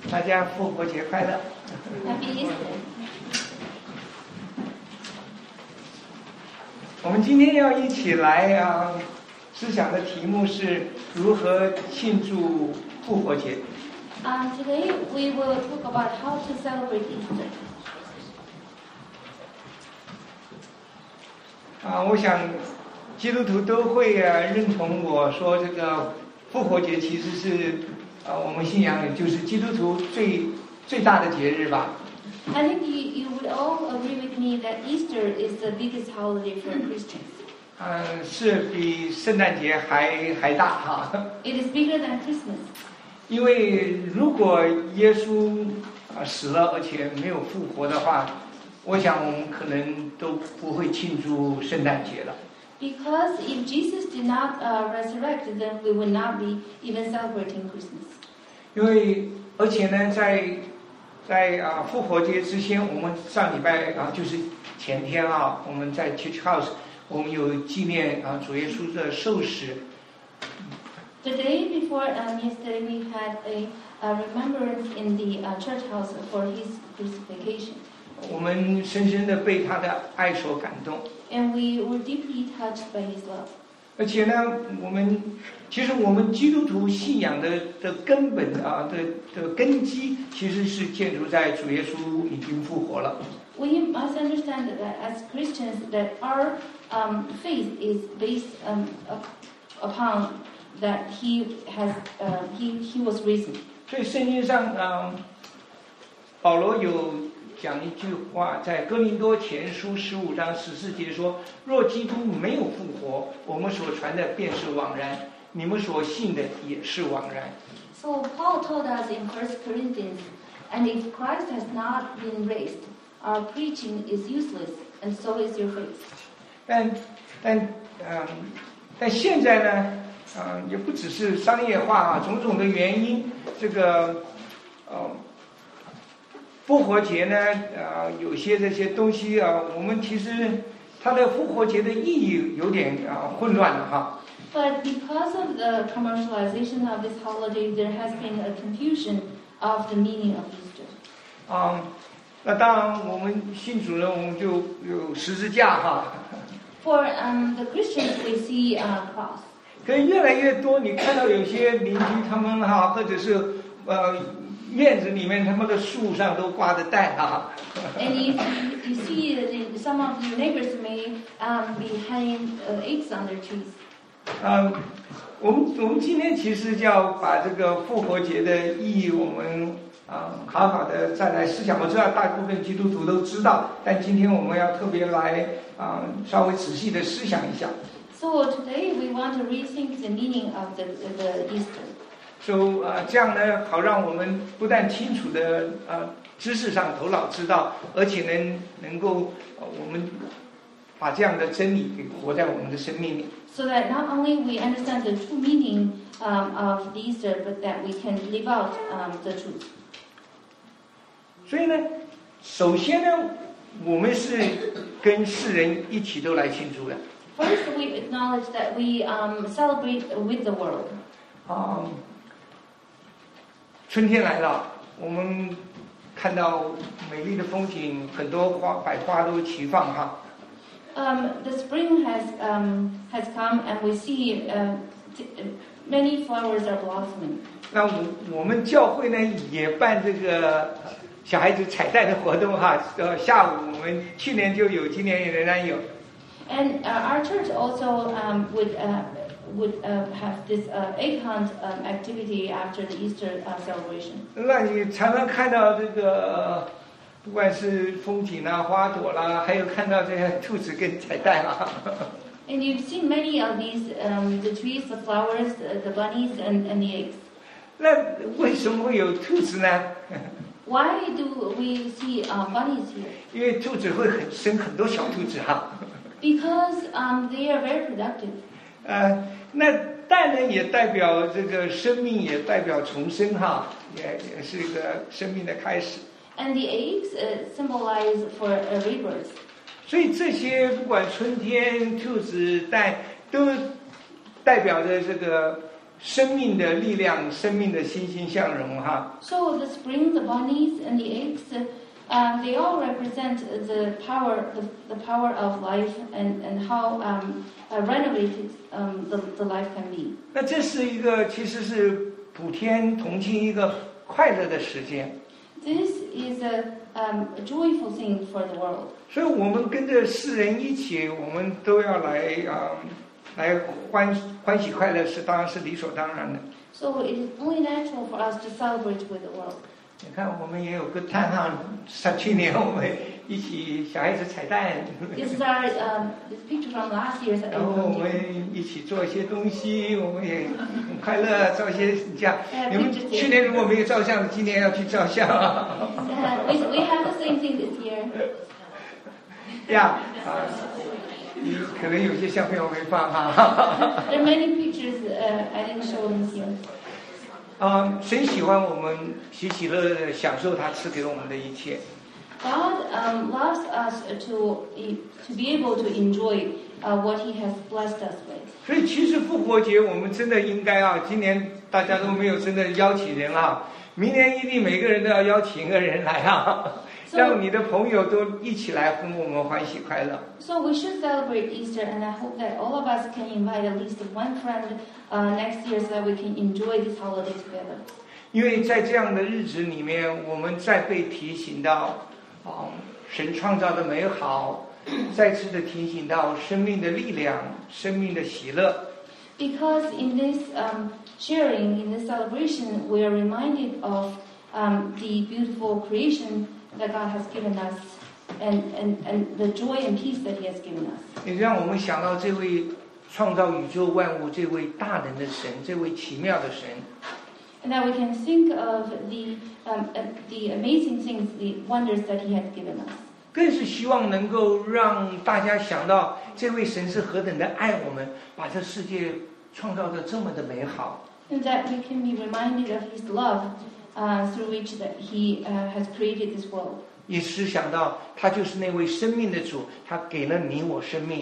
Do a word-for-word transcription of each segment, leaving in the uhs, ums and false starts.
大家复活节快乐 Happy Easter. 我们今天要一起来啊，思想的题目是如何庆祝复活节。 Um, today we will talk about how to celebrate Easter. 啊，我想基督徒都会啊认同我说，这个复活节其实是啊我们信仰里就是基督徒最最大的节日吧。 I think you, you would all agree with me that Easter is the biggest holiday for Christians. 嗯，是比圣诞节还还大哈。 It is bigger than Christmas. 因为如果耶稣啊死了而且没有复活的话，我想我们可能都不会庆祝圣诞节了。 Because if Jesus did not uh, resurrect, then we would not be even celebrating Christmas. 因为而且呢，在在啊复活节之前，我们上礼拜啊就是前天啊，我们在 Church House 我们有纪念啊主耶稣的受死。 The day before um, yesterday, we had a, a remembrance in the uh, church house for his crucifixion. 我们深深的被他的爱所感动。 And we were deeply touched by his love. 而且呢，我们其实我们基督徒信仰的的根本啊的的根基，其实是建筑在主耶稣已经复活了。 We must understand that as Christians, that our um, faith is based um, up, upon that he has uh, he he was risen. 所以圣经上，嗯，保罗有讲一句话，在哥林多前书十五章十四节说：“若基督没有复活，我们所传的便是枉然，你们所信的也是枉然。” So Paul told us in First Corinthians, and if Christ has not been raised, our preaching is useless, and so is your faith. 但但嗯，但现在呢，嗯，也不只是商业化啊，种种的原因，这个呃复活节呢，呃，有些这些东西啊，我们其实它的复活节的意义有点啊混乱了哈。 But because of the commercialization of this holiday, there has been a confusion of the meaning of Easter. 啊、那当然我们信主呢，我们就有十字架哈。 For um, the Christians, we see a cross. 可是越来越多，你看到有些邻居他们哈，或者是呃院子里面他们的树上都挂着带哈。 And if you, you see that in some of your neighbors may um, be hanging uh, eggs on their trees. 嗯，我们我们今天其实就要把这个复活节的意义，我们啊、嗯、好好的再来思想。我知道大部分基督徒都知道，但今天我们要特别来啊、嗯、稍微仔细的思想一下。 So today we want to rethink the meaning of the, the Easter. So 啊、呃、这样呢，好让我们不但清楚的啊、呃、知识上头脑知道，而且呢能够、呃、我们把这样的真理给活在我们的生命里。 So that not only we understand the true meaning um, of the Easter, but that we can live out um, the truth. 所以呢，首先呢，我们是跟世人一起都来庆祝的。 First, we acknowledge that we um, celebrate with the world. 啊、春天来了，我们看到美丽的风景，很多花百花都齐放哈。 Um, the spring has um, has come, and we see uh, t- many flowers are blossoming. 那我我们教会呢也办这个小孩子彩带的活动哈，呃，下午我们去年就有，今年也仍然有。 And uh, our church also um, would uh, would uh, have this uh, egg hunt um, activity after the Easter uh, celebration. 那你常常看到这个，不管是风景啦、花朵啦，还有看到这些兔子跟彩带啦。 And you've seen many of these, um, the trees, the flowers, uh, the bunnies, and, and the eggs. 那为什么会有兔子呢？ Why do we see uh, bunnies here? 因为兔子会很生很多小兔子哈。 Because um, they are very productive. 呃，那蛋呢也代表这个生命，也代表重生哈，也也是一个生命的开始。 And the eggs uh, symbolize for a rebirth. 所以这些不管春天、兔子、蛋，都代表着这个生命的力量，生命的欣欣向荣哈。 So the springs, the bunnies, and the eggs, um, they all represent the power, the, the power of life, and and how um, uh, renovated um, the the life can be. 那这是一个其实是普天同庆一个快乐的时间。 This is a, um, a joyful thing for the world. 所以我们跟着世人一起，我们都要来啊、呃，来欢欢喜快乐，是当然是理所当然的。 So it is only natural for us to celebrate with the world. 你看，我们也有个探哈，上去年我们一起小孩子彩蛋。 This is our um, this picture from last year's. 然后我们一起做一些东西，我们也很快乐，照一些相。你们去年如果没有照相，今年要去照相。 uh, we we have the same thing this year. 呀啊，你可能有些相片我没放哈。 There are many pictures uh, I didn't show them here. 啊，神喜欢我们喜喜乐乐的享受他赐给了我们的一切。 God um, loves us to to be able to enjoy uh, what He has blessed us with. 所以其实复活节我们真的应该啊，今年大家都没有真的邀请人啊，明年一定每个人都要邀请一个人来啊，让你的朋友都一起来和我们欢喜快乐。 So we should celebrate Easter, and I hope that all of us can invite at least one friend uh, next year, so that we can enjoy this holiday together. 因为在这样的日子里面，我们再被提醒到。哦，神创造的美好，再次的提醒到生命的力量，生命的喜乐。 Because in this um, sharing, in this celebration, we are reminded of um, the beautiful creation that God has given us, and, and, and the joy and peace that He has given us. 也让我们想到这位创造宇宙万物、这位大能的神，这位奇妙的神。 And that we can think of the um, uh, the amazing things, the wonders that He has given us. 更是希望能够让大家想到，这位神是何等的爱我们，把这世界创造得这么的美好。 And that we can be reminded of His love, uh, through which that He uh, has created this world. 也是想到，他就是那位生命的主，他给了你我生命。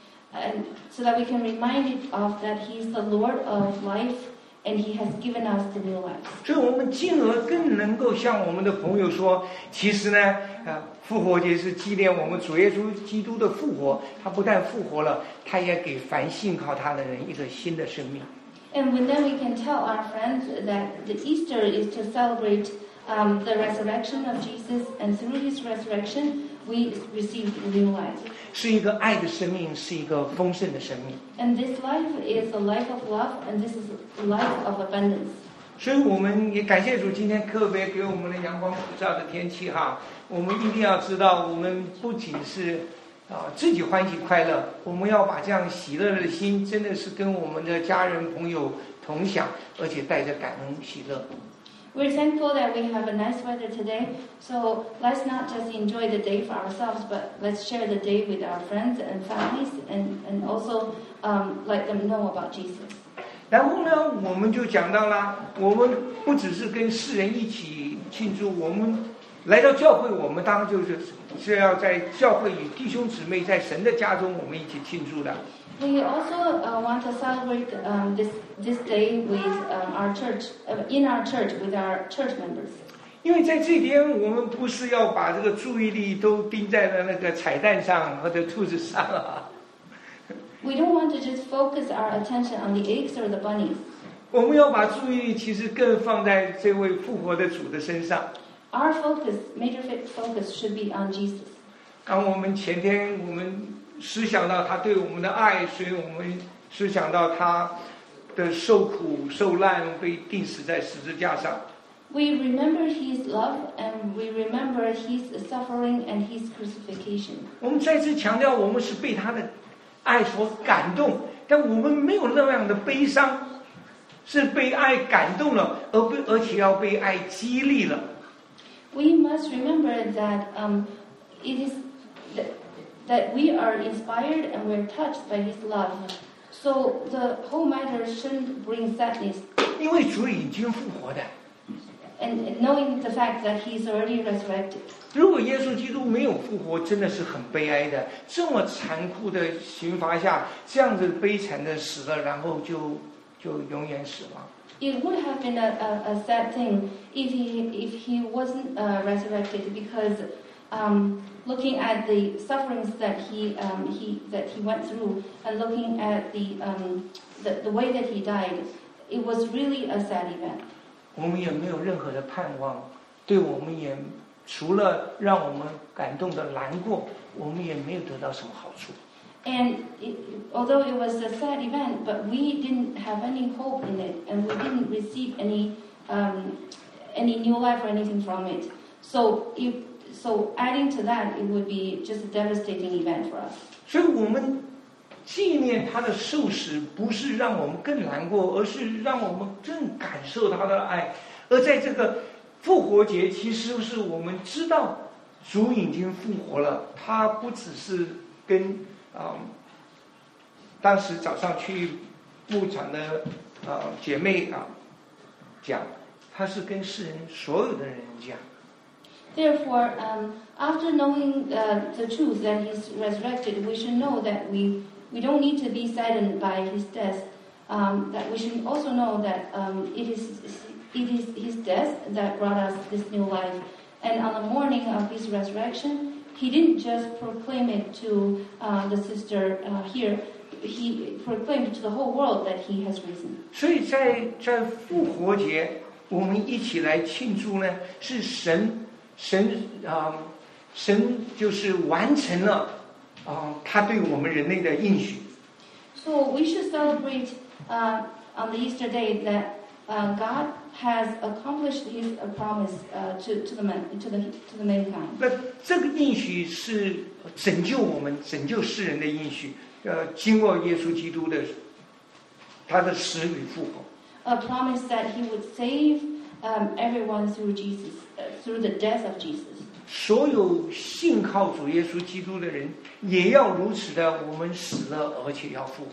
And so that we can remind it of that He is the Lord of life. And He has given us the new life. 所以我们进而更能够向我们的朋友说，其实呢，呃，复活节是纪念我们主耶稣基督的复活。他不但复活了，他也给凡信靠他的人一个新的生命。 And when then we can tell our friends that the Easter is to celebrate um, the resurrection of Jesus, and through His resurrection, we received new life. 是一个爱的生命，是一个丰盛的生命。 And this life is a life of love, and this is a life of abundance. 所以我们也感谢主，今天特别给我们的阳光普照的天气哈。我们一定要知道，我们不仅是啊自己欢喜快乐，我们要把这样喜乐的心，真的是跟我们的家人朋友同享，而且带着感恩喜乐。 We're thankful that we have a nice weather today, so let's not just enjoy the day for ourselves, but let's share the day with our friends and families, and, and also um, let them know about Jesus. 然后呢，我们就讲到了，我们不只是跟世人一起庆祝，我们来到教会，我们当然就是是要在教会与弟兄姊妹在神的家中，我们一起庆祝的。 We also uh, want to celebrate um, this this day with um, our church, uh, in our church with our church members. 因为在这天，我们不是要把这个注意力都盯在了那个彩蛋上或者兔子上啊。 We don't want to just focus our attention on the eggs or the bunnies. 我们要把注意力其实更放在这位复活的主的身上。 Our focus, major focus, should be on Jesus. 当我们前天我们思想到他对我们的爱，所以我们思想到他的受苦受难，被钉死在十字架上。 We remember His love, and we remember His suffering and His crucifixion. 我们再次强调，我们是被他的爱所感动，但我们没有那样的悲伤，是被爱感动了，而被而且要被爱激励了。 We must remember that um, it is that, that we are inspired and we're touched by His love. So the whole matter shouldn't bring sadness. 因为主已经复活的。 And knowing the fact that He is already resurrected. 如果耶稣基督没有复活，真的是很悲哀的。这么残酷的刑罚下，这样子悲惨的死了，然后就就就永远死亡。 It would have been a, a, a sad thing if he if he wasn't uh, resurrected, because um, looking at the sufferings that he um, he that he went through, and looking at the um, the, the way that he died, it was really a sad event. 我们也没有任何的盼望，对我们也除了让我们感动的难过，我们也没有得到什么好处。 And it, although it was a sad event, but we didn't have any hope in it, and we didn't receive any um, any new life or anything from it. So, if, so adding to that, it would be just a devastating event for us. 所以我们纪念他的受死，不是让我们更难过，而是让我们更感受他的爱。而在这个复活节，其实是我们知道主已经复活了，他不只是跟啊、嗯，当时早上去牧场的啊、呃、姐妹啊讲，他是跟世人所有的人讲。 Therefore, um, after knowing uh, the truth that He's resurrected, we should know that we we don't need to be saddened by His death. Um, that we should also know that um, it is it is His death that brought us this new life. And on the morning of His resurrection, He didn't just proclaim it to uh, the sister uh, here. He proclaimed to the whole world that He has risen. 所以在在复活节，我们一起来庆祝呢，是神神啊、呃，神就是完成了啊、呃，他对我们人类的应许。 So we should celebrate uh, on the Easter day that uh, God has accomplished His uh, promise uh, to to the man, to the to the mankind. 那这个应许是拯救我们、拯救世人的应许。呃，经过耶稣基督的他的死与复活。 A promise that He would save um, everyone through Jesus, uh, through the death of Jesus. 所有信靠主耶稣基督的人，也要如此的，我们死了，而且要复活。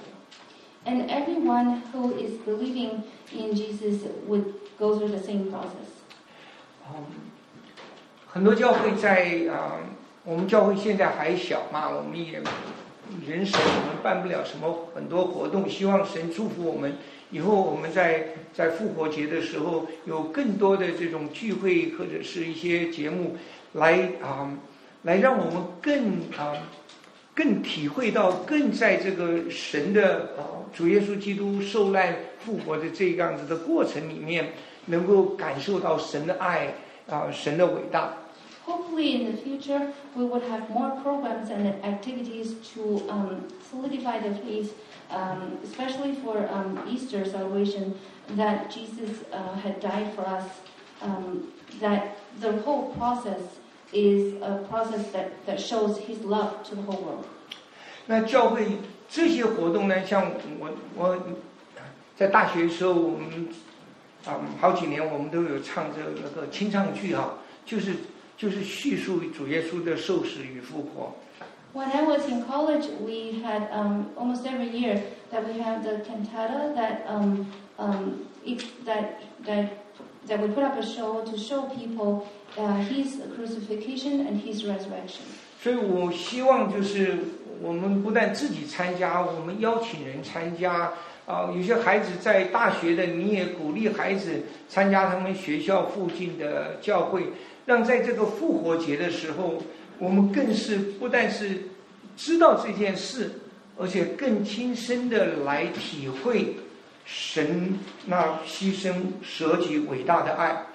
And everyone who is believing in Jesus would go through the same process. 嗯，很多教会在啊、呃，我们教会现在还小嘛，我们也人手我们办不了什么很多活动，希望神祝福我们。以后我们在在复活节的时候，有更多的这种聚会或者是一些节目，来啊、呃，来让我们更啊、呃，更体会到，更在这个神的啊、呃、主耶稣基督受难复活的这样子的过程里面，能够感受到神的爱啊、呃，神的伟大。 Hopefully in the future we would have more programs and activities to um, solidify the faith, um, especially for um, Easter celebration, that Jesus uh, had died for us, um, that the whole process is a process that, that shows His love to the whole world. 那教会这些活动呢，像我我在大学的时候，我们啊、嗯、好几年我们都有唱这那个清唱剧哈，就是就是叙述主耶稣的受死与复活。 When I was in college, we had um, almost every year that we have the cantata that um, um, it, that that that we put up a show to show people uh, His crucifixion and His resurrection. 所以我希望就是我们不但自己参加，我们邀请人参加。啊，有些孩子在大学的，你也鼓励孩子参加他们学校附近的教会，让在这个复活节的时候，我们更是不但是知道这件事，而且更亲身的来体会神那牺牲舍己伟大的爱。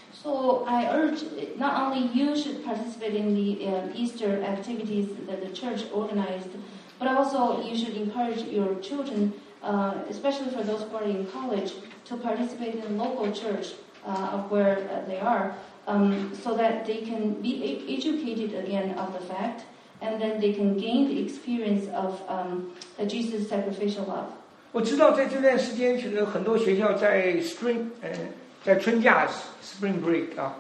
So I urge not only you should participate in the uh, Easter activities that the church organized, but also you should encourage your children, uh, especially for those who are in college, to participate in local church uh, of where uh, they are, um, so that they can be educated again of the fact, and then they can gain the experience of um, Jesus' sacrificial love. 我知道在这段时间，其实很多学校在 spring 呃在春假 spring break 啊。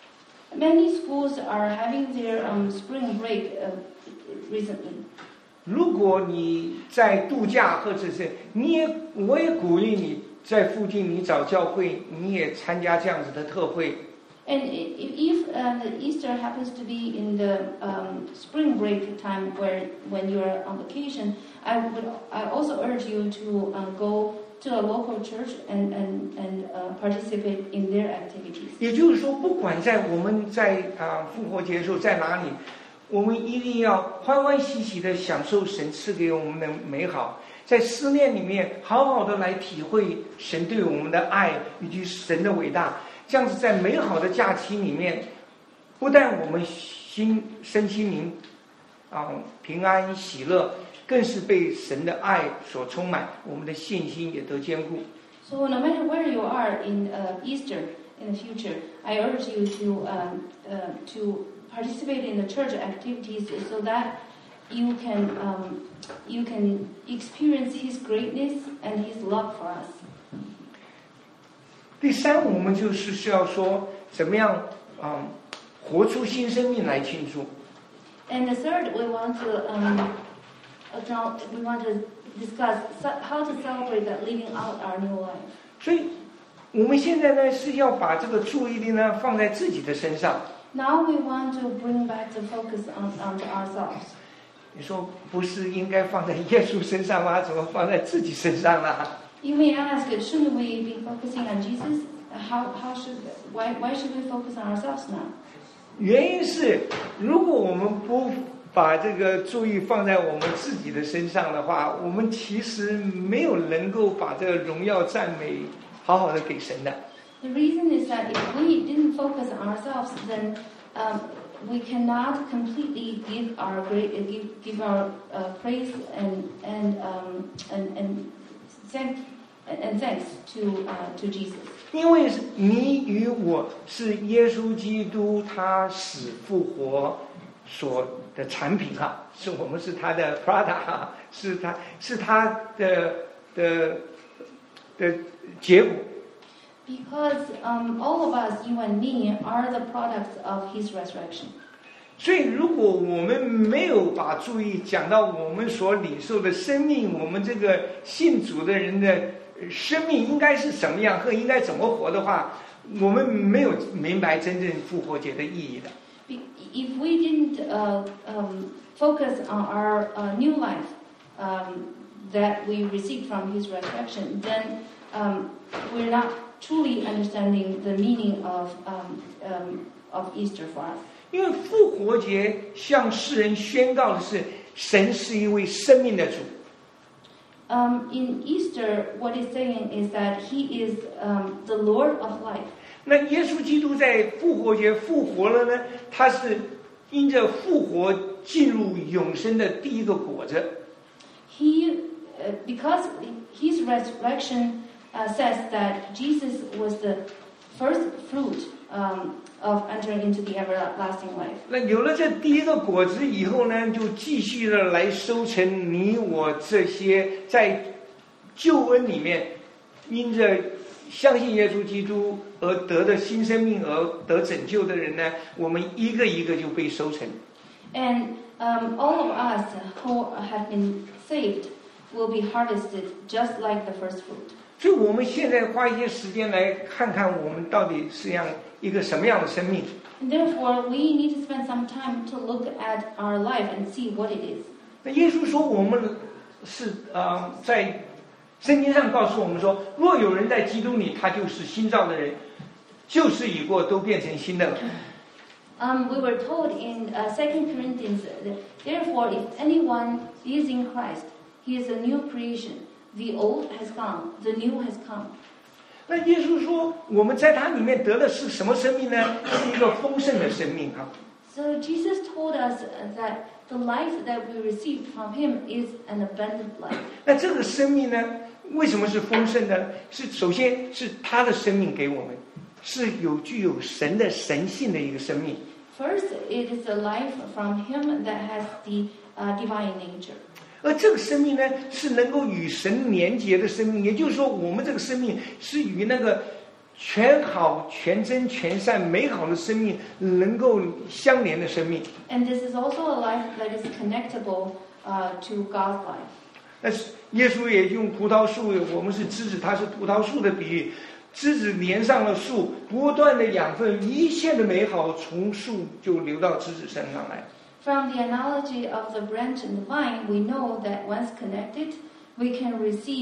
Many schools are having their um, spring break uh, recently. 如果你在度假，或者是你也，我也鼓励你在附近你找教会，你也参加这样子的特会。 And if, if uh, the Easter happens to be in the um, spring break time, where when you're on vacation, I would I also urge you to uh, go to a local church and, and, and uh, participate in their activities. 也就是说，不管在我们在啊复活节的时候在哪里，我们一定要欢欢喜喜的享受神赐给我们的美好，在思念里面好好的来体会神对我们的爱以及神的伟大。这样子在美好的假期里面，不但我们心身心灵啊平安喜乐，更是被神的爱所充满，我们的信心也得坚固。 So no matter where you are in uh, Easter in the future, I urge you to um, uh, to participate in the church activities so that you can um, you can experience His greatness and His love for us. 第三，我们就是需要说怎么样啊、嗯，活出新生命来庆祝。 And the third, we want to um, we want to discuss how to celebrate that living out our new life. 所以，我们现在呢是要把这个注意力呢放在自己的身上。 Now we want to bring back the focus on onto ourselves. 你说不是应该放在耶稣身上吗？怎么放在自己身上呢？ You may ask, shouldn't we be focusing on Jesus? How how should why why should we focus on ourselves now? 原因是，如果我们不把这个注意放在我们自己的身上的话，我们其实没有能够把这个荣耀赞美好好的给神的。 The reason is that if we didn't focus on ourselves, then um, we cannot completely give our great uh, give give our uh, praise and and um, and and thank and thanks to uh, to Jesus. 因为你与我是耶稣基督他死复活所的产品哈，是我们是他的 product 哈，是他是他的的的结果。 Because um, all of us, you and me, are the products of His resurrection. 所以，如果我们没有把注意讲到我们所领受的生命，我们这个信主的人的生命应该是什么样和应该怎么活的话，我们没有明白真正复活节的意义的。 If we didn't uh, um, focus on our uh, new life um, that we received from His resurrection, then um, we're not truly understanding the meaning of um, um, of Easter for us. 因为复活节向世人宣告的是，神是一位生命的主。 Um, in Easter, what it's saying is that He is um, the Lord of life. 那耶稣基督在复活节复活了呢？他是因着复活进入永生的第一个果子。 He, uh, because His resurrection uh, says that Jesus was the first fruit um, of entering into the everlasting life. 那有了这第一个果子以后呢，就继续的来收成你我这些在救恩里面因着相信耶稣基督而得的新生命而得拯救的人呢，我们一个一个就被收成。 And um, all of us who have been saved will be harvested just like the first fruit. 所以我们现在花一些时间来看看我们到底是样一个什么样的生命。 And therefore, we need to spend some time to look at our life and see what it is. 那耶稣说我们是呃在圣经上告诉我们说，若有人在基督里，他就是新造的人，旧事已过，都变成新的了。 Um, we were told in uh, Second Corinthians, therefore, if anyone is in Christ, he is a new creation. The old has gone, the new has come. 那耶稣说，我们在他里面得的是什么生命呢？是一个丰盛的生命啊。 So Jesus told us that the life that we received from Him is an abundant life. 那这个生命呢，为什么是丰盛的？是首先是他的生命给我们，是有具有神的神性的一个生命。 First, it is a life from Him that has the uh, divine nature. 而这个生命呢，是能够与神连结的生命，也就是说，我们这个生命是与那个全好、全真、全善、美好的生命能够相连的生命。 And this is also a life that is connectable uh, to God's life. 那耶稣也用葡萄树，我们是枝子，它是葡萄树的比喻。枝子连上了树，不断的养分，一切的美好从树就流到枝子身上来。 From the analogy of the branch and the vine, we know that once connected, we can receive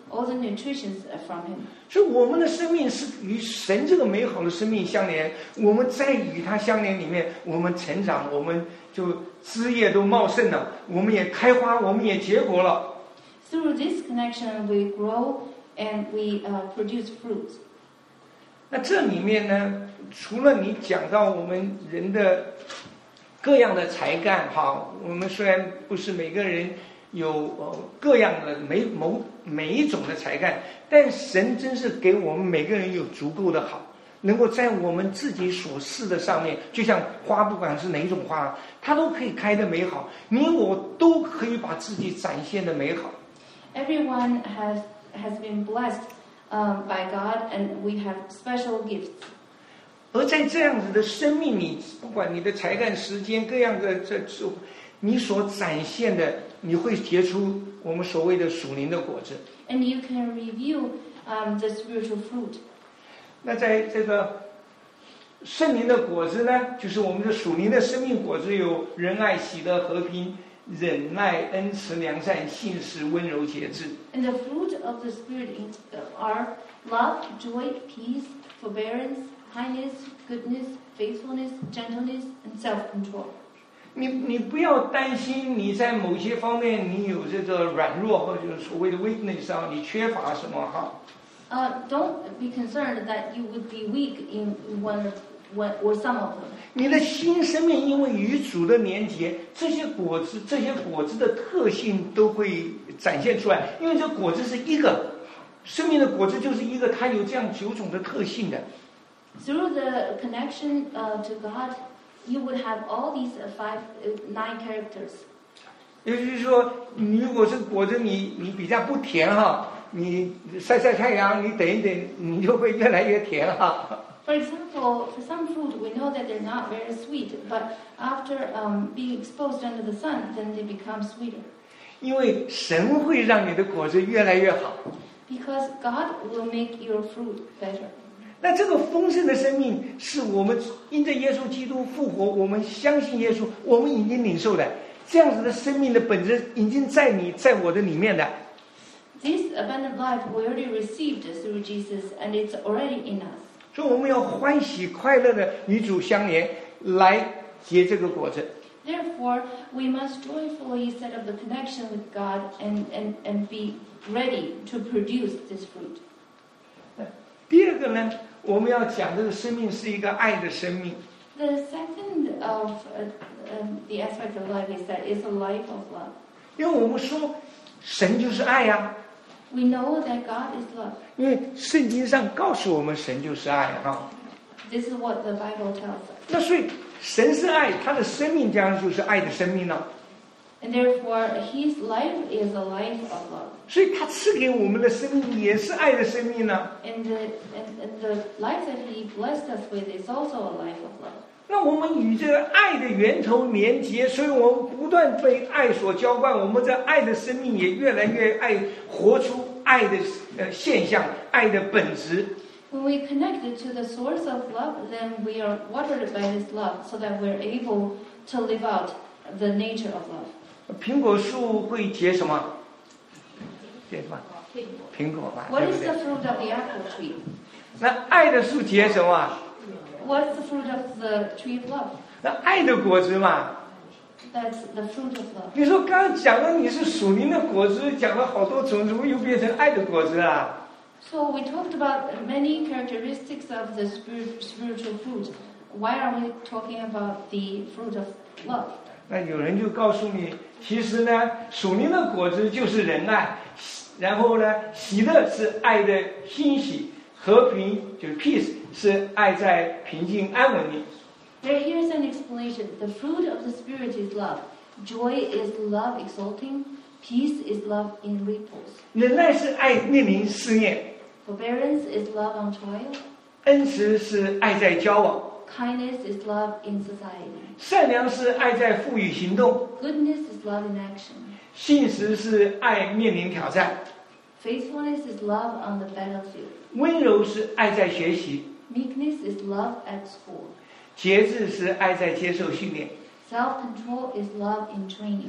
all the nutritions from Him. 所以我们的生命是与神这个美好的生命相连，我们在与他相连里面，我们成长，我们就枝叶都茂盛了，我们也开花，我们也结果了。 Through this connection, we grow and we uh, produce fruits. 那这里面呢，除了你讲到我们人的各样的才干，哈，我们虽然不是每个人有呃各样的每某每一种的才干，但神真是给我们每个人有足够的好，能够在我们自己所示的上面，就像花，不管是哪一种花，它都可以开得美好，你我都可以把自己展现的美好。 Everyone has has been blessed um, by God, and we have special gifts. 而在这样子的生命里，不管你的才干、时间各样的这这，你所展现的，你会结出我们所谓的属灵的果子。 And you can review um, the spiritual fruit. 那在这个圣灵的果子呢，就是我们的属灵的生命果子，有仁爱、喜乐、和平、忍耐、恩慈、良善、信实、温柔、节制。 And the fruit of the Spirit are love, joy, peace, forbearance, kindness, goodness, faithfulness, gentleness, and self-control. 你你不要担心你在某些方面你有这个软弱，或者所谓的 weakness 啊，你缺乏什么哈？ Uh, don't be concerned that you would be weak in one, one or some of them. 你的新生命因为与主的连结，这些果子这些果子的特性都会展现出来，因为这果子是一个生命的果子，就是一个它有这样九种的特性的。 Through the connection uh, to God, you would have all these uh, five, uh, nine characters. 也就是说，你如果是果子你你比较不甜哈，你晒晒太阳，你等一等，你就会越来越甜哈。 For example, for some fruit, we know that they're not very sweet, but after um, being exposed under the sun, then they become sweeter. 因为神会让你的果子越来越好。 Because God will make your fruit better. 那这个丰盛的生命是我们因着耶稣基督复活，我们相信耶稣，我们已经领受的。这样子的生命的本质已经在你在我的里面的。 This abundant life we already received through Jesus, and it's already in us. 所以我们要欢喜快乐的与主相连，来结这个果子。 Therefore, we must joyfully set up the connection with God and, and, and be ready to produce this fruit. 第二个呢，我们要讲这个生命是一个爱的生命。 The second of uh, um, the aspect of life is that it's a life of love. 因为我们说神就是爱呀、啊， We know that God is love. 因为圣经上告诉我们神就是爱啊。 This is what the Bible tells us. 那所以神是爱，他的生命将然就是爱的生命了。 And therefore, His life is a life of love. 所以他赐给我们的生命也是爱的生命呢。 And the, and, and the life that He blessed us with is also a life of love. 那我们与这个爱的源头连结，所以我们不断被爱所浇灌，我们在爱的生命也越来越爱，活出爱的呃现象，爱的本质。 When we connect it to the source of love, then we are watered by this love so that we're able to live out the nature of love. 苹果树会结什么？结什么？苹果嘛。 What 对不 is 对 the fruit of the apple tree? 那爱的树结什么？ What's the fruit of the tree of love? 那爱的果子嘛。 That's the fruit of love. 你说刚刚讲了你是属灵的果子，讲了好多种，怎么又变成爱的果子啊？ So we talked about many characteristics of the spirit, spiritual fruit. Why are we talking about the fruit of love? 那有人就告诉你，其实呢，属灵的果子就是仁爱，然后呢，喜乐是爱的欣喜，和平就是 peace 是爱在平静安稳里。 There, here's an explanation. The fruit of the Spirit is love. Joy is love exalting. Peace is love in repose. 忍耐是爱面临试验， Forbearance is love on trial. 恩慈是爱在交往， Kindness is love in society. 善良是爱在赋予行动， Goodness is love in action. 信实是爱面临挑战， Faithfulness is love on the battlefield. 温柔是爱在学习， Meekness is love at school. 节制是爱在接受训练。 Self-control is love in training.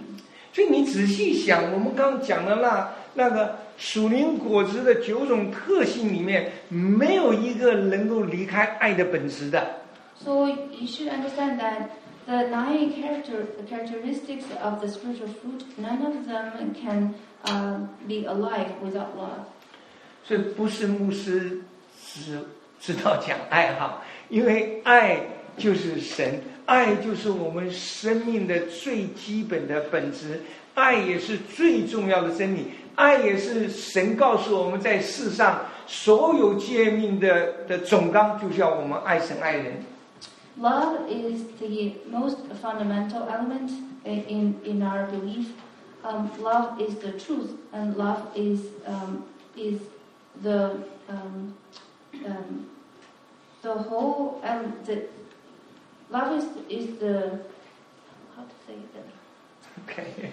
所以你仔细想，我们刚刚讲的那那个属灵果子的九种特性里面，没有一个能够离开爱的本质的。 So you should understand that the nine character characteristics of the spiritual fruit, none of them can uh, be alive without love. 所以不是牧师只知道讲爱哈，因为爱就是神，爱就是我们生命的最基本的本质，爱也是最重要的真理，爱也是神告诉我们在世上所有诫命的的总纲，就是要我们爱神爱人。 Love is the most fundamental element in in our belief. Um, love is the truth, and love is um, is the um, um, the whole um, the love is is the how to say that? OK。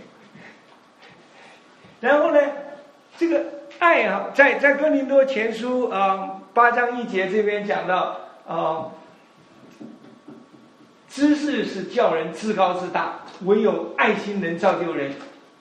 然后呢，这个爱啊，在在哥林多前书啊八章一节这边讲到啊。知识是叫人自高自大，唯有爱心能造就人。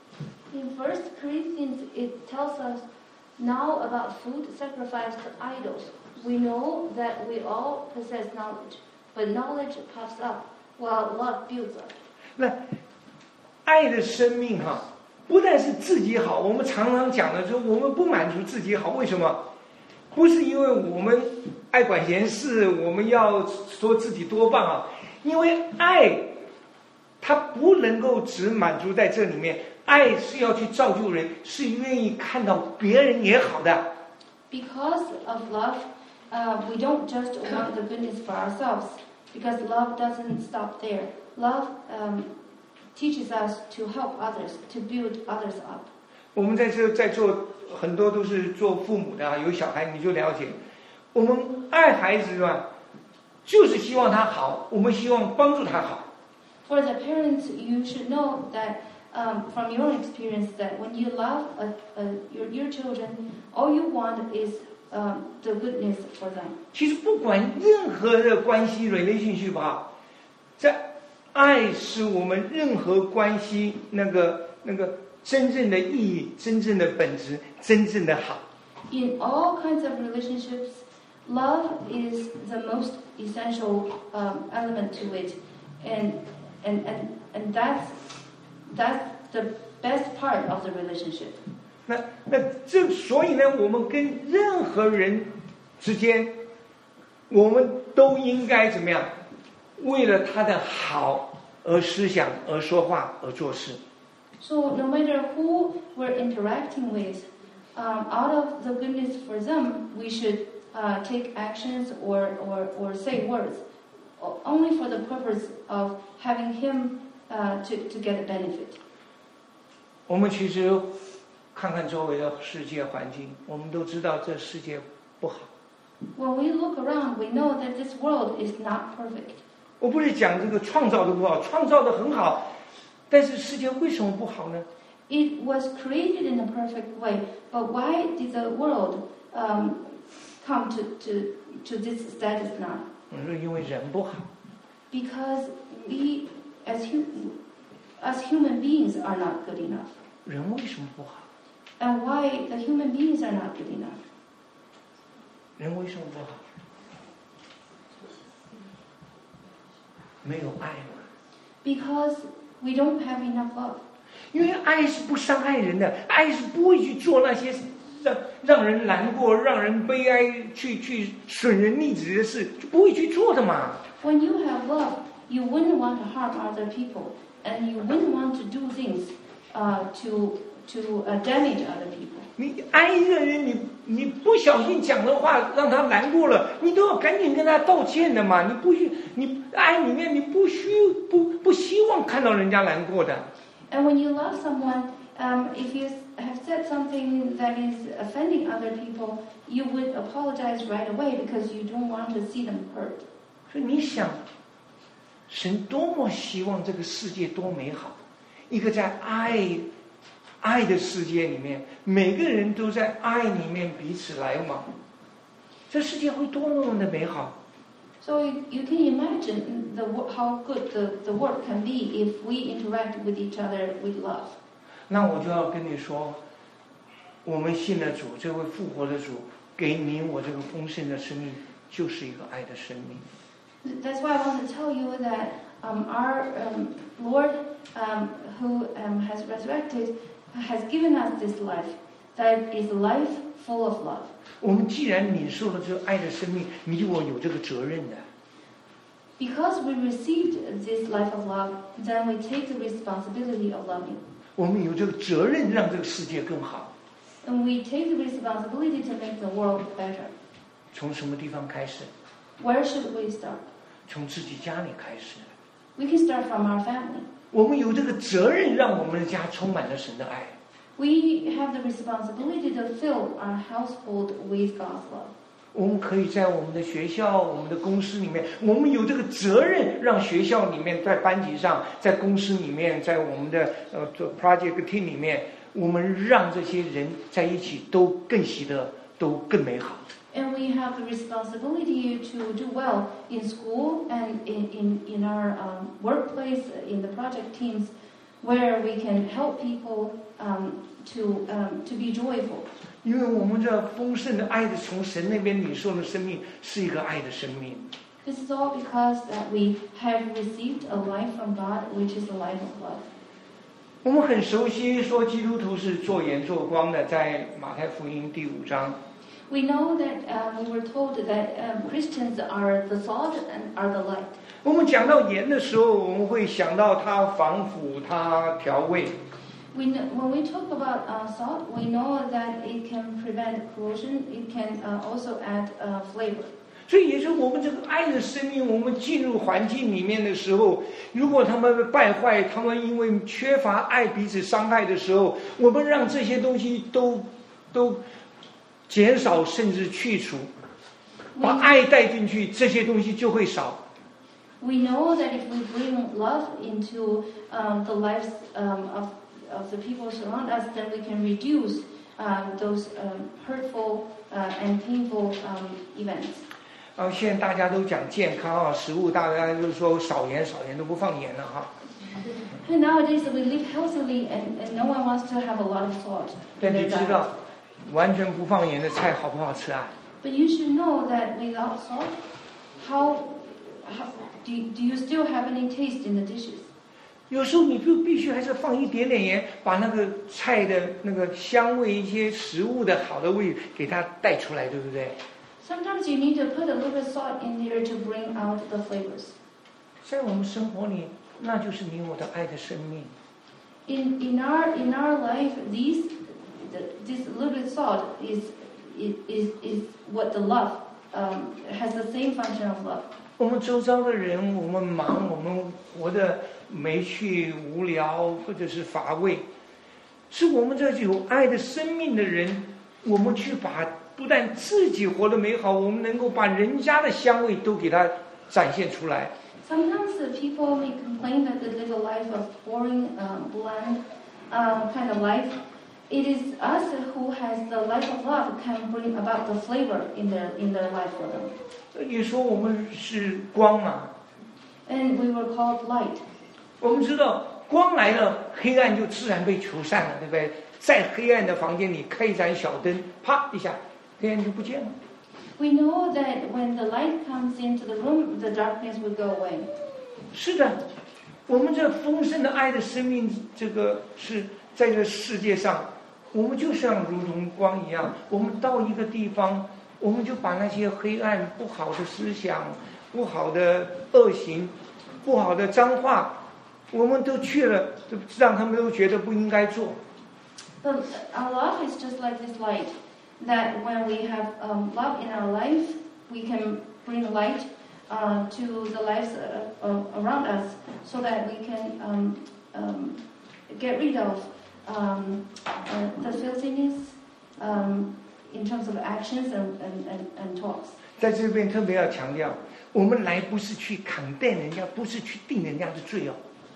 In First Corinthians, it tells us now about food sacrificed to idols. We know that we all possess knowledge, but knowledge puffs up, while love builds up. 那爱的生命哈、啊，不但是自己好，我们常常讲的说，我们不满足自己好，为什么？不是因为我们爱管闲事，我们要说自己多棒啊。因为爱，它不能够只满足在这里面，爱是要去造就人，是愿意看到别人也好的。 Because of love, uh, we don't just want the goodness for ourselves. Because love doesn't stop there. Love um, teaches us to help others, to build others up. 我们在这在座很多都是做父母的啊，有小孩你就了解，我们爱孩子吧。就是希望他好，我们希望帮助他好。 For the parents, you should know that um, from your experience that when you love a, a, your your children, all you want is um, the goodness for them. 其实不管任何的关系 relationship 吧，在爱是我们任何关系那个那个真正的意义、真正的本质、真正的好。 In all kinds of relationships, love is the most essential um, element to it, and and and and that's that's the best part of the relationship. 那那这所以呢，我们跟任何人之间，我们都应该怎么样？为了他的好而思想、而说话、而做事。 So no matter who we're interacting with, um, out of the goodness for them, we should Uh, take actions or, or, or say words, only for the purpose of having him uh, to, to get a benefit. 我们其实看看周围的世界环境，我们都知道这世界不好。 When we look around, we know that this world is not perfect. 我不是讲这个创造的不好，创造的很好，但是世界为什么不好呢？ It was created in a perfect way, but why did the world um, come to, to, to this status now? 我说因为人不好。 Because we, as, hu- as human beings, are not good enough. 人为什么不好？ And why the human beings are not good enough? 人为什么不好？没有爱嘛。 Because we don't have enough love. 因为爱是不伤害人的，爱是不会去做那些让让人难过、让人悲哀、去去损人利己的事，就不会去做的嘛。 When you have love, you wouldn't want to harm other people, and you wouldn't want to do things uh, to to uh, damage other people. 你爱一个人，你你不小心讲的话让他难过了，你都要赶紧跟他道歉的嘛。你不需你爱里面你不需不不希望看到人家难过的。 And when you love someone, um, if you have said something that is offending other people, you would apologize right away because you don't want to see them hurt. 所以你想，神多么希望这个世界多美好，一个在爱爱的世界里面，每个人都在爱里面彼此来往，这世界会多么的美好。 So you can imagine the, how good the, the world can be if we interact with each other with love. 那我就要跟你说，我们信了主，这位复活的主给你我这个丰盛的生命，就是一个爱的生命。 That's why I want to tell you that um, our um, Lord, um, who um, has resurrected, has given us this life. That is life full of love. 我们既然领受了这个爱的生命，你我有这个责任的。 Because we received this life of love, then we take the responsibility of loving. 我们有这个责任让这个世界更好。 And we take the responsibility to make the world better. 从什么地方开始？ Where should we start? 从自己家里开始。 We can start from our family. 我们有这个责任让我们的家充满了神的爱。 We have the responsibility to fill our household with God's love. 我们可以在我们的学校、我们的公司里面，我们有这个责任，让学校里面、在班级上、在公司里面、在我们的呃做 project team 里面，我们让这些人在一起都更喜乐，都更美好。 And we have the responsibility to do well in school and in in in our um, workplace, in the project teams, where we can help people um, to um, to be joyful. 因为我们这丰盛的爱的从神那边领受的生命是一个爱的生命。 This is all because that we have received a life from God, which is the life of love. 我们很熟悉说基督徒是做盐做光的，在马太福音第五章。 We know that um, we were told that um, Christians are the salt and are the light. 我们讲到盐的时候，我们会想到它防腐、它调味。 We know, when we talk about uh, salt, we know that it can prevent corrosion. It can uh, also add uh, flavor. 所以也就是我们这个爱的生命，我们进入环境里面的时候，如果他们败坏，他们因为缺乏爱彼此伤害的时候，我们让这些东西都都减少甚至去除，把爱带进去，这些东西就会少。 We know that if we bring love into um, the lives um, of of the people surround us, then we can reduce um, those um, hurtful uh, and painful um, events. 啊，现在大家都讲健康啊，食物大家就是说少盐，少盐都不放盐了哈。 And nowadays we live healthily, and, and no one wants to have a lot of salt. 但你知道，完全不放盐的菜好不好吃啊？ But you should know that without salt, how, how do you, do you still have any taste in the dishes? 有时候你就必须还是放一点点盐，把那个菜的那个香味、一些食物的好的味给它带出来，对不对？ Sometimes you need to put a little bit salt in there to bring out the flavors. 在我们生活里，那就是你我的爱的生命。 In in our in our life, these this little bit salt is is is what the love um, has the same function of love. 我们周遭的人，我们忙，我们活得没趣、无聊，或者是乏味，是我们这有爱的生命的人，我们去把不但自己活得美好，我们能够把人家的香味都给它展现出来。 Sometimes the people may complain that they live a life of boring, um, bland um, kind of life. It is us who has the life of love can bring about the flavor in their in their life for them. 你说我们是光嘛？ And we were called light. 我们知道光来了，黑暗就自然被除散了，对不对？在黑暗的房间里开一盏小灯，啪一下，黑暗就不见了。 We know that when the light comes into the room, the darkness will go away. 是的，我们这丰盛的爱的生命，这个是在这个世界上，我们就像如同光一样，我们到一个地方，我们就把那些黑暗、不好的思想、不好的恶行、不好的脏话，我们都去了，让他们都觉得不应该做。 But our love is just like this light, that when we have um, love in our life, we can bring light uh, to the lives uh, uh, around us, so that we can um, um, get rid of um, uh, the filthiness um, in terms of actions and, and, and, and talks. 在这边特别要强调，我们来不是去condemn人家，不是去定人家的罪哦。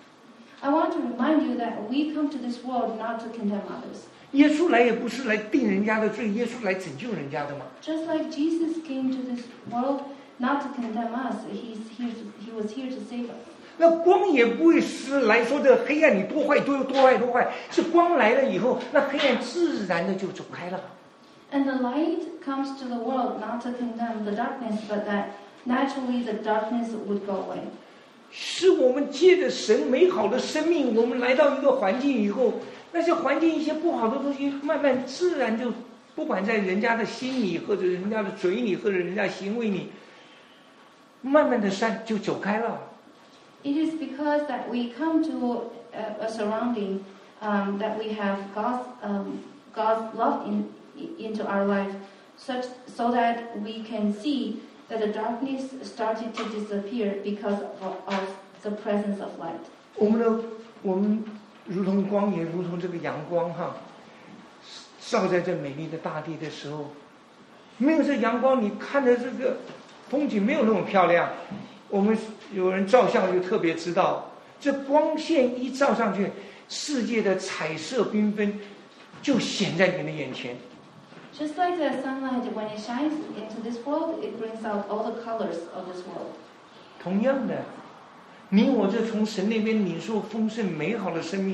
I want to remind you that we come to this world not to condemn others. 耶稣来也不是来定人家的罪，耶稣来拯救人家的嘛。 Just like Jesus came to this world not to condemn us, he's here to, he was here to save us. 那光也不会是来说这黑暗你多坏多多坏多坏，是光来了以后，那黑暗自然的就走开了。 And the light comes to the world not to condemn the darkness, but that naturally the darkness would go away. 是我们借着神美好的生命，我们来到一个环境以后，那些环境一些不好的东西，慢慢自然就，不管在人家的心里，或者人家的嘴里，或者人家行为里，慢慢的散就走开了。 It is because that we come to a, a surrounding um, that we have God's um, God's love in into our life, such so that we can see that the darkness started to disappear because of, of the presence of light. 我们的我们如同光，也如同这个阳光哈，照在这美丽的大地的时候，没有这阳光，你看的这个风景没有那么漂亮。我们有人照相就特别知道，这光线一照上去，世界的彩色缤纷就显在你的眼前。 Just like the sunlight, when it shines into this world, it brings out all the colors of this world. 同样的，你我这从神那边领受丰盛美好的生命，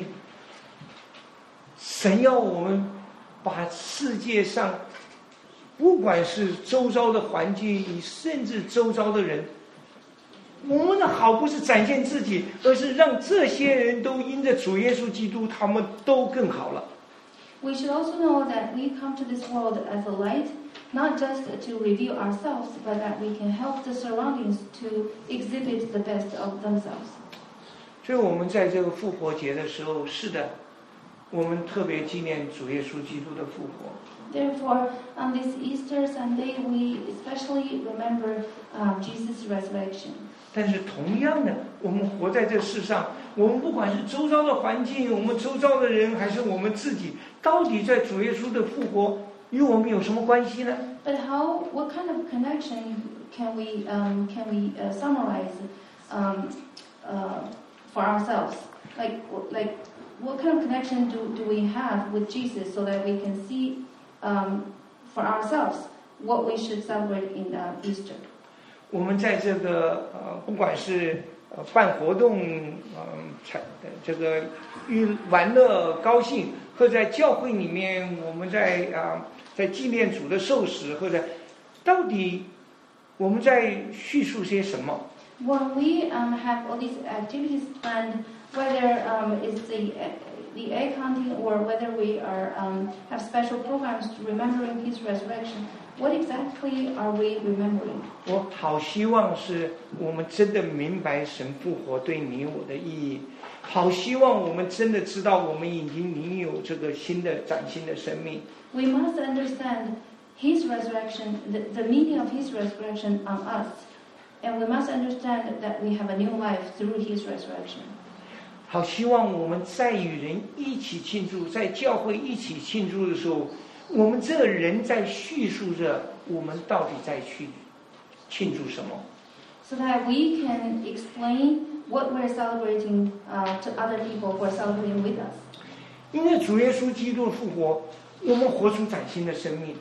神要我们把世界上，不管是周遭的环境，甚至周遭的人，我们的好不是展现自己，而是让这些人都因着主耶稣基督，他们都更好了。 We should also know that we come to this world as a light, not just to reveal ourselves, but that we can help the surroundings to exhibit the best of themselves. 所以我们在这个复活节的时候，是的，我们特别纪念主耶稣基督的复活。 Therefore, on this Easter Sunday, we especially remember um, Jesus' resurrection. 但是同样的，我们活在这世上，我们不管是周遭的环境，我们周遭的人，还是我们自己，到底在主耶稣的复活与我们有什么关系呢？ But how? What kind of connection can we um, can we uh, summarize um, uh, for ourselves? Like like what kind of connection do do we have with Jesus so that we can see um, for ourselves what we should celebrate in uh, Easter? 我们在这个呃，不管是呃办活动，嗯、呃，才这个娱玩乐高兴，或者在教会里面，我们在啊、呃、在纪念主的受死，或者到底我们在叙述些什么？ When we um, have all these activities planned, whether um, it's the the egg hunting or whether we are um, have special programs remembering His resurrection, what exactly are we remembering? 我好希望是我们真的明白神复活对你我的意义，好希望我们真的知道我们已经领有这个新的崭新的生命。 We must understand His resurrection, the, the meaning of His resurrection on us, and we must understand that we have a new life through His resurrection. 好希望我们在与人一起庆祝，在教会一起庆祝的时候，我们这个人在叙述着我们到底在去庆祝什么。 So that we can explain what we're celebrating uh, to other people who are celebrating with us. 因为主耶稣基督的复活，我们活出崭新的生命，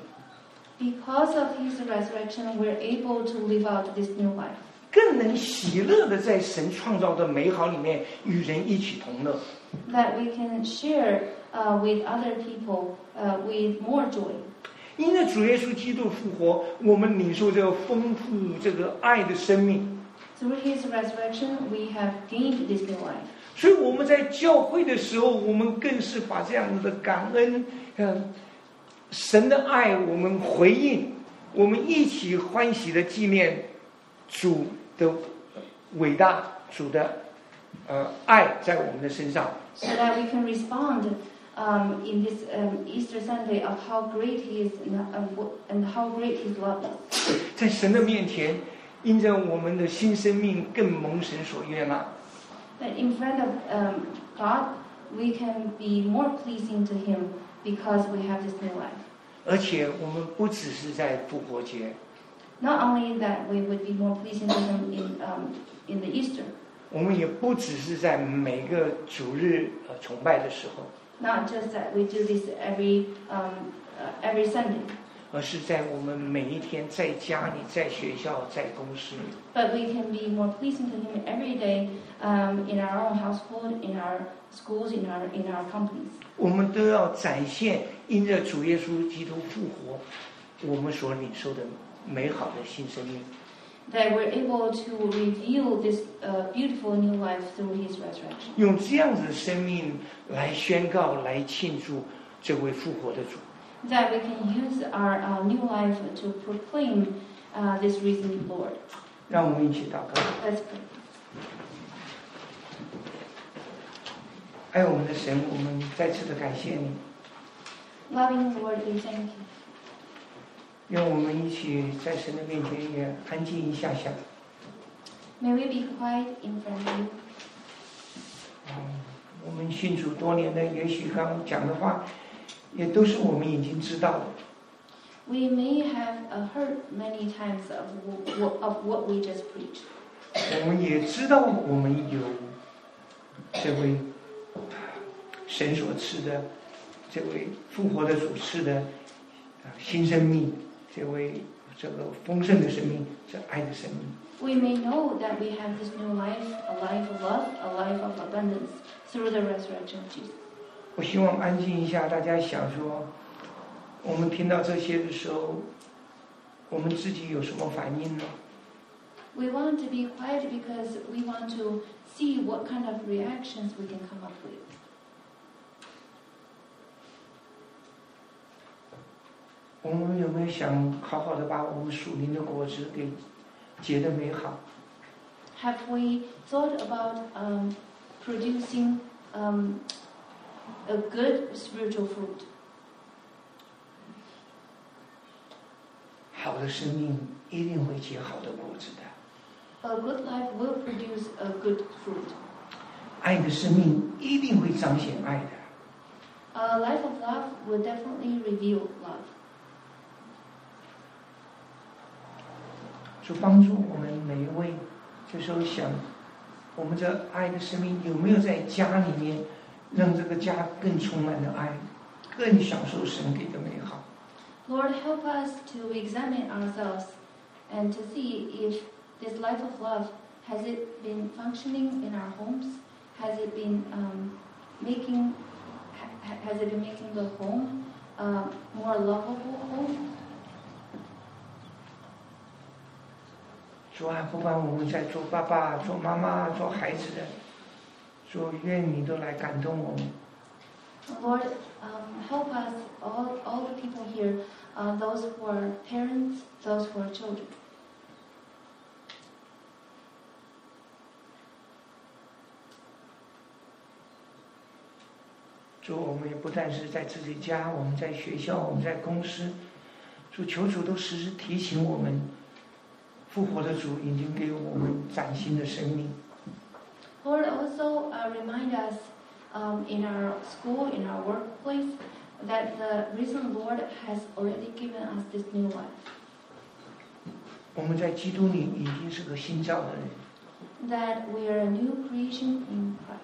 Because of His resurrection, we're able to live out this new life. 更能喜乐的在神创造的美好里面与人一起同乐。 That we can share uh, with other people uh, with more joy. 因为主耶稣基督复活，我们领受这个丰富这个爱的生命， Through His resurrection, we have gained this new life. 所以我们在教会的时候，我们更是把这样的感恩，嗯，神的爱，我们回应，我们一起欢喜的纪念主的伟大，主的呃爱在我们的身上。 So that we can respond um, in this um, Easter Sunday of how great He is and, uh, and how great His love is. 在神的面前，因着我们的新生命更蒙神所悦纳。 That in front of um, God, we can be more pleasing to Him because we have this new life. 而且我们不只是在复活节， Not only that, we would be more pleasing to Him in um, in the Easter. 我们也不只是在每个主日呃崇拜的时候， Not just that we do this every um, uh, every Sunday. 而是在我们每一天，在家里、在学校、在公司里。 But we can be more pleasing to Him every day, um, in our own household, in our schools, in our in our companies. 我们都要展现因着主耶稣基督复活，我们所领受的美好的新生命。 That we're able to reveal this uh, beautiful new life through His resurrection. 用这样子的生命来宣告、来庆祝这位复活的主。 That we can use our uh, new life to proclaim uh, this risen Lord. 让我们一起祷告。 Let's pray. 爱我们的神，我们再次的感谢你。 Loving Lord, we thank you. 让我们一起在神的面前也安静一下下。 May we be quiet in front of you. 嗯，我们信主多年的，也许刚刚讲的话，也都是我们已经知道的。 We may have uh, heard many times of, w- of what we just preached. 我们也知道我们有这位神所赐的，这位复活的主赐的新生命，这位这个丰盛的生命，这爱的生命。 We may know that we have this new life, a life of love, a life of abundance through the resurrection of Jesus. 我希望安静一下，大家想说，我们听到这些的时候，我们自己有什么反应呢？ We want to be quiet because we want to see what kind of reactions we can come up with. 我们有没有想好好的把我们属灵的果子给结得美好？ Have we thought about um, producing um, a good spiritual fruit? 好的生命一定会结好的果子的。 A good life will produce a good fruit. 爱的生命一定会彰显爱的。 A life of love will definitely reveal love. 主帮助我们每一位，这时候想，我们这爱的生命有没有在家里面，让这个家更充满了爱，更享受神给的美好。 Lord, help us to examine ourselves and to see if this life of love, has it been functioning in our homes? Has it been um, making ha- has it been making the home uh, more lovable home? 主啊，不管我们在做爸爸、做妈妈、做孩子的，主愿你都来感动我们。 Lord, um, help us, all, all the people here, uh, those who are parents, those who are children. 主，我们也不但是在自己家，我们在学校，我们在公司，主求主都时时提醒我们，复活的主已经给我们崭新的生命。 Lord, also uh, remind us um, in our school, in our workplace, that the risen Lord has already given us this new life. 我们在基督里已经是个新造的人。 That we are a new creation in Christ.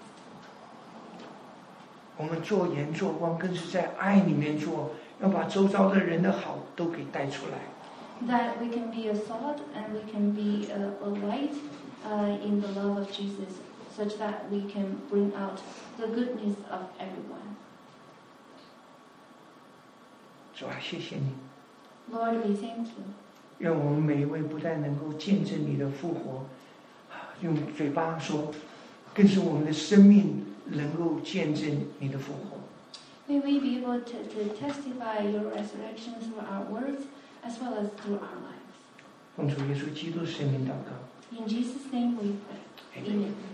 我们做盐做光，更是在爱里面做，要把周遭的人的好都给带出来。 That we can be a salt and we can be a, a light uh, in the love of Jesus, such that we can bring out the goodness of everyone. 主啊，谢谢你， Lord, we thank you. 愿我们每一位不但能够见证你的复活，用嘴巴说，更是我们的生命能够见证你的复活。 May we be able to, to testify your resurrection through our words as well as through our lives. 奉主耶稣基督圣名祷告。 In Jesus' name we pray. Amen.